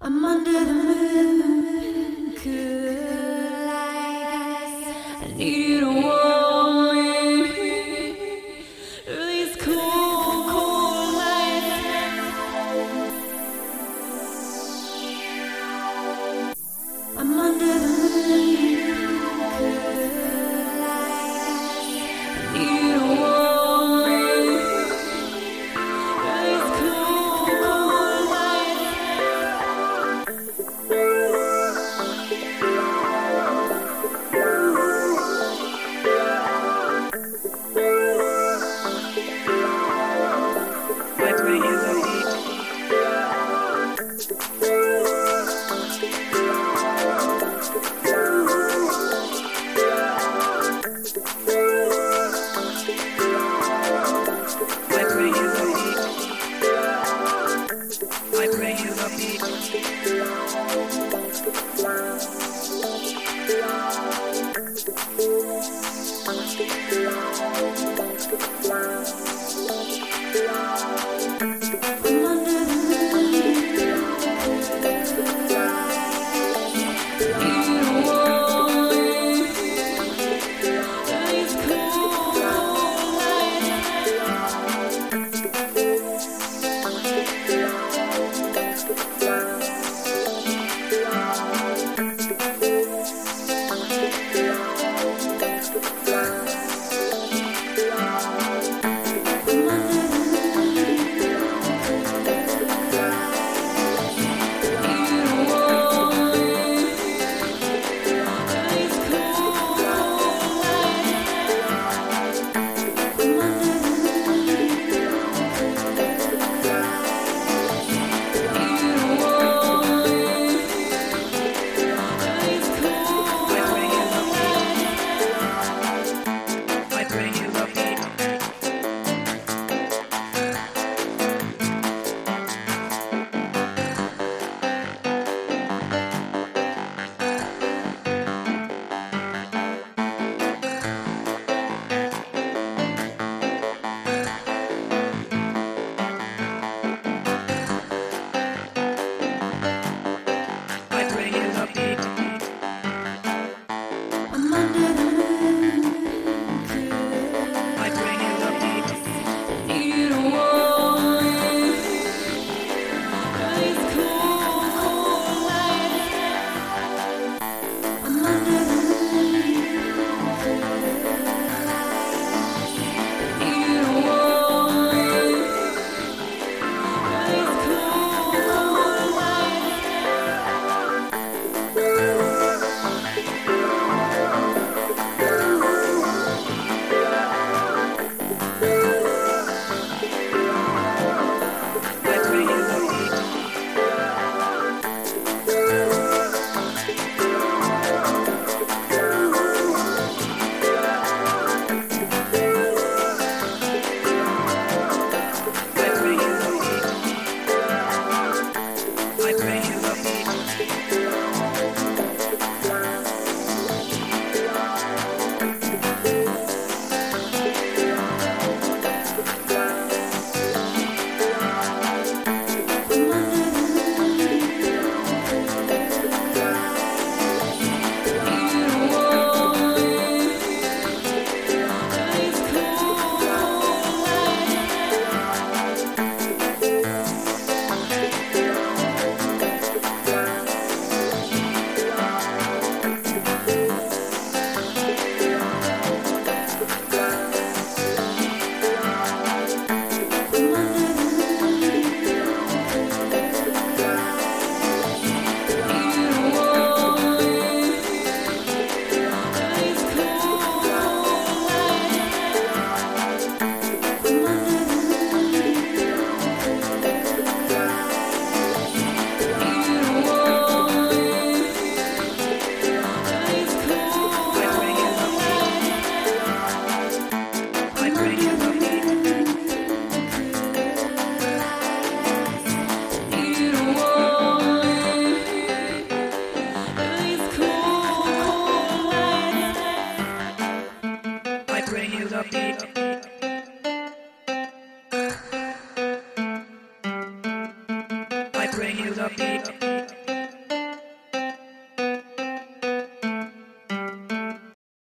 I'm under the moon, cool lights. I need you to warm me through these cool, cool lights. I'm under the moon, cool lights. I need you to warm me through these cool, cool lights. My brain is a beat. My brain is a beat. My brain is a beat. I bring you the beat.